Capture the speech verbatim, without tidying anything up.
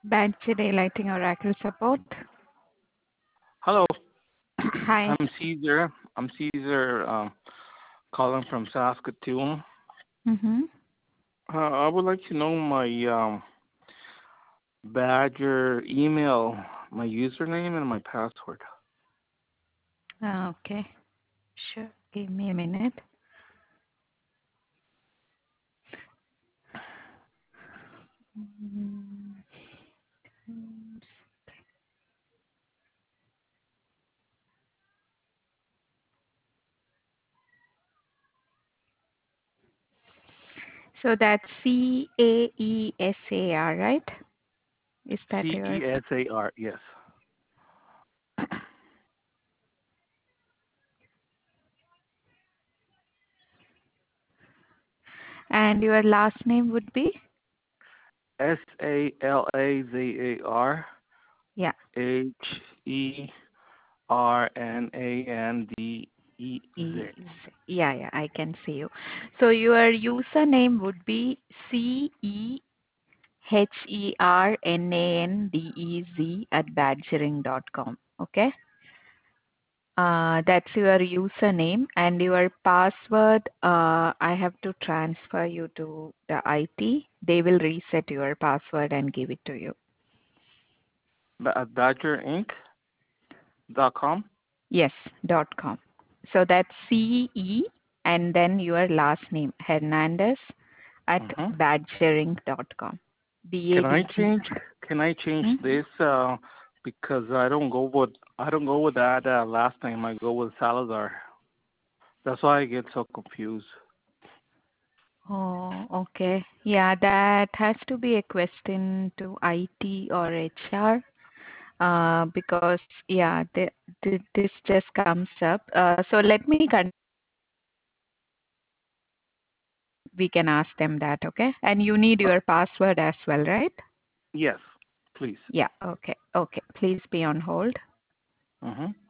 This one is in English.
Badger Daylighting Oracle Support. Hello, Hi. I'm Caesar. I'm Caesar, um, calling from Saskatoon. Mm-hmm. Uh, I would like to know my um, Badger email, my username, and my password. Okay. Sure. Give me a minute. Mm. So that's C A E S A R, right? Is that C yours? E S A R, yes. And your last name would be? S A L A Z A R Yeah. H E R N A N D E Z. E- Yeah, yeah, I can see you. So your username would be C E H E R N A N D E Z at badgering dot com. Okay. Uh, that's your username, and your password. Uh, I have to transfer you to the I T. They will reset your password and give it to you. At badger inc dot com? Yes, dot com. So that's C E and then your last name, Hernandez at Mm-hmm. badgering dot com. B A Can I D G. change? Can I change Hmm? this? Uh, because I don't go with I don't go with that uh, last name. I go with Salazar. That's why I get so confused. Oh, okay. Yeah, that has to be a question to I T or H R. Uh, because yeah, the, the, this just comes up. Uh, so let me con- we can ask them that, okay? And you need Uh, your password as well, right? yes, please. Yeah, okay, okay. Please be on hold. Mm-hmm.